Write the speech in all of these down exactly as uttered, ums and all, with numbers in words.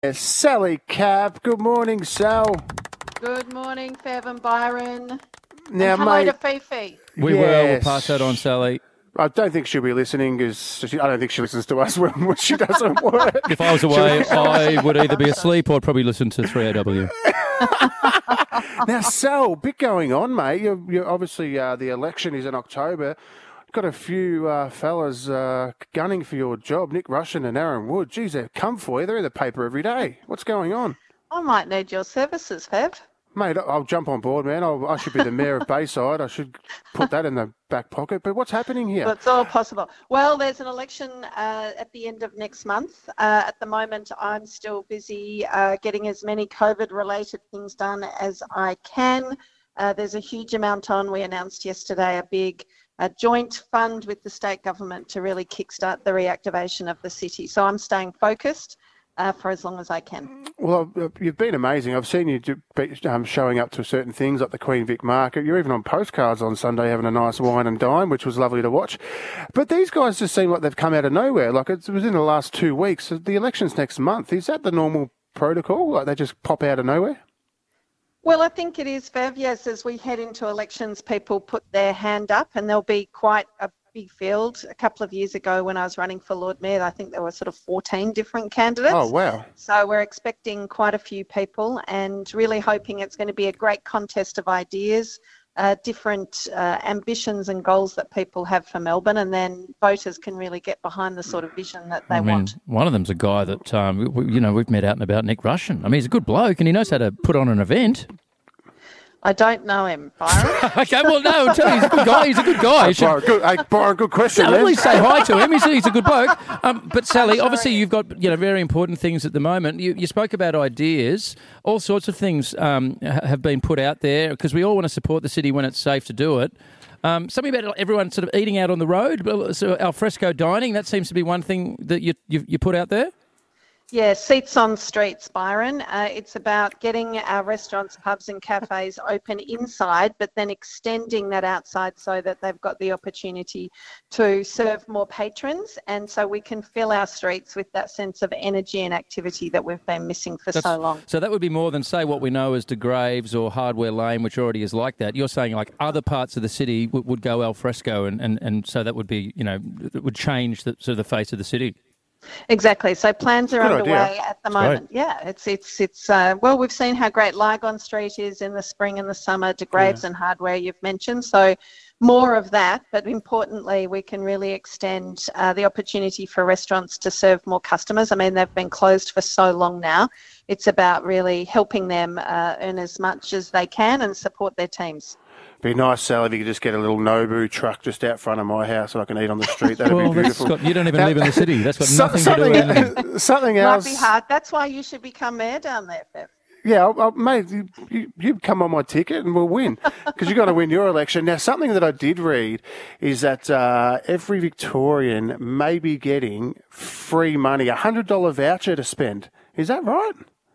Sally Cap. Good morning, Sal. Good morning, Fev and Byron. Now, and hello mate, to Fifi. We yes. will. We'll pass that on, Sally. I don't think she'll be listening because I don't think she listens to us when, when she doesn't work. If I was away, I would either be asleep or I'd probably listen to three A W. Now, Sal, bit going on, mate. You're, you're obviously, uh, the election is in October. Got a few uh, fellas uh, gunning for your job, Nick Russian and Aaron Wood. Geez, they've come for you. They're in the paper every day. What's going on? I might need your services, Fev. Mate, I'll jump on board, man. I'll, I should be the mayor of Bayside. I should put that in the back pocket. But what's happening here? That's all possible. Well, there's an election uh, at the end of next month. Uh, at the moment, I'm still busy uh, getting as many COVID-related things done as I can. Uh, there's a huge amount on. We announced yesterday a big a joint fund with the state government to really kickstart the reactivation of the city. So I'm staying focused uh, for as long as I can. Well, you've been amazing. I've seen you do, um, showing up to certain things like the Queen Vic Market. You're even on postcards on Sunday having a nice wine and dine, which was lovely to watch. But these guys just seem like they've come out of nowhere. Like it was in the last two weeks. The election's next month. Is that the normal protocol? Like they just pop out of nowhere? Well, I think it is, Fev. Yes, as we head into elections, people put their hand up and there'll be quite a big field. A couple of years ago when I was running for Lord Mayor, I think there were sort of fourteen different candidates. Oh, wow. So we're expecting quite a few people and really hoping it's going to be a great contest of ideas, uh, different uh, ambitions and goals that people have for Melbourne, and then voters can really get behind the sort of vision that they I mean, want. one of them's a guy that, um, we, you know, we've met out and about, Nick Russian. I mean, he's a good bloke and he knows how to put on an event. I don't know him, Byron. Okay, well, no, I'll tell you, he's a good guy. He's a good guy. Hey, Byron, good, hey, Byron, good question, No, man. at least say hi to him. He's, he's a good bloke. Um, but Sally, obviously you've got you know very important things at the moment. You, you spoke about ideas. All sorts of things um, have been put out there because we all want to support the city when it's safe to do it. Um, something about everyone sort of eating out on the road, so al fresco dining. That seems to be one thing that you you, you put out there. Yeah, seats on streets, Byron. Uh, it's about getting our restaurants, pubs and cafes open inside, but then extending that outside so that they've got the opportunity to serve more patrons and so we can fill our streets with that sense of energy and activity that we've been missing for That's, so long. So that would be more than, say, what we know as De Graves or Hardware Lane, which already is like that. You're saying like other parts of the city would, would go al fresco and, and, and so that would be, you know, it would change the, sort of the face of the city. Exactly. So plans are Good underway idea. at the moment. Great. Yeah, it's it's it's uh, well, we've seen how great Lygon Street is in the spring and the summer. De Graves yeah. and Hardware you've mentioned. So more of that, but importantly, we can really extend uh, the opportunity for restaurants to serve more customers. I mean, they've been closed for so long now. It's about really helping them uh, earn as much as they can and support their teams. Be nice, Sal, if you could just get a little Nobu truck just out front of my house so I can eat on the street. That'd well, be beautiful. Got, you don't even that, live in the city. That's got so, nothing to do with anything. Something else. Might be hard. That's why you should become mayor down there, Fev. Yeah, I'll, I'll, mate, you, you, you come on my ticket and we'll win because you've got to win your election. Now, something that I did read is that uh, every Victorian may be getting free money, a one hundred dollars voucher to spend. Is that right?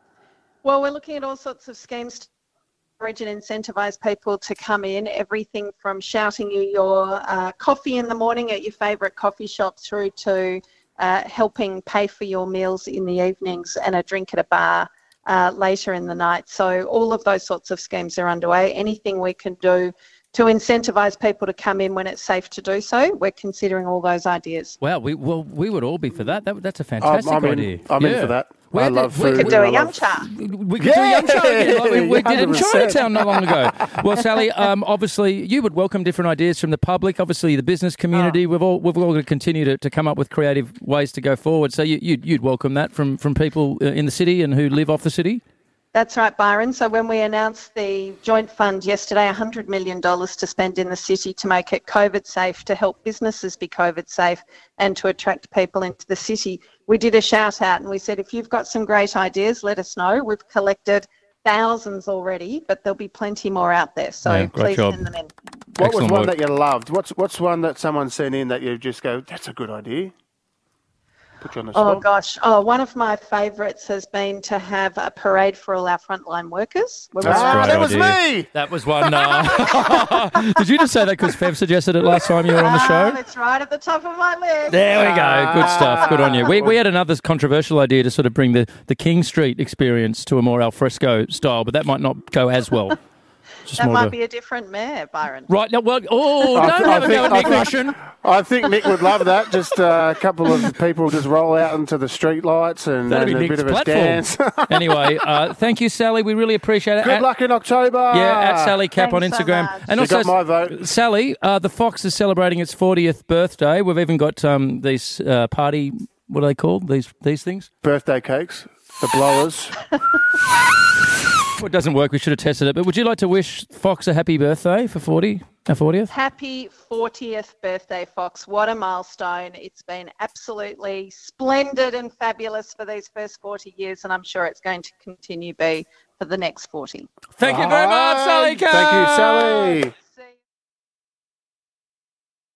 Well, we're looking at all sorts of schemes to encourage and incentivise people to come in, everything from shouting you your uh, coffee in the morning at your favourite coffee shop through to uh, helping pay for your meals in the evenings and a drink at a bar uh, later in the night. So all of those sorts of schemes are underway. Anything we can do to incentivise people to come in when it's safe to do so, we're considering all those ideas. Wow, we well we would all be for that. that that's a fantastic I'm, I'm idea. In, I'm yeah. in for that. Where I did, love we food. We could do a I yum love... cha. We could yeah, do a yum cha again, like we, we did in one hundred percent. Chinatown not long ago. Well, Sally, um, obviously you would welcome different ideas from the public. Obviously, the business community. Oh. We've all we've all got to continue to, to come up with creative ways to go forward. So you, you'd you'd welcome that from from people in the city and who live off the city. That's right, Byron. So when we announced the joint fund yesterday, one hundred million dollars to spend in the city to make it COVID safe, to help businesses be COVID safe and to attract people into the city, we did a shout out and we said, if you've got some great ideas, let us know. We've collected thousands already, but there'll be plenty more out there. So yeah, please job. send them in. What Excellent was one work. that you loved? What's what's one that someone sent in that you just go, that's a good idea? Put you on the Oh, spot. gosh. Oh, one of my favourites has been to have a parade for all our frontline workers. We're That's a Ah, great that was idea. me. That was one. Uh... Did you just say that because Fev suggested it last time you were on the Ah, show? it's right at the top of my list. There we go. Good stuff. Good on you. We, we had another controversial idea to sort of bring the, the King Street experience to a more alfresco style, but that might not go as well. Just That more might of a- be a different mayor, Byron. Right. No, well, oh, I don't th- I have a think- go at I Nick think- Russian. I think Nick would love that. Just uh, a couple of people just roll out into the street lights and, That'd and be a Nick's bit of a platform. dance. Anyway, uh, thank you, Sally. We really appreciate it. Good At- luck in October. Yeah, at Sally Cap on Thanks so Instagram. much. And You also, got my vote. Sally, uh, the Fox is celebrating its fortieth birthday. We've even got um, these uh, party, what are they called? These these things? Birthday cakes, the blowers. It doesn't work. We should have tested it. But would you like to wish Fox a happy birthday for forty, our fortieth? Happy fortieth birthday, Fox. What a milestone. It's been absolutely splendid and fabulous for these first forty years, and I'm sure it's going to continue be for the next forty. Thank you very much, Sally Cap. Thank you, Sally.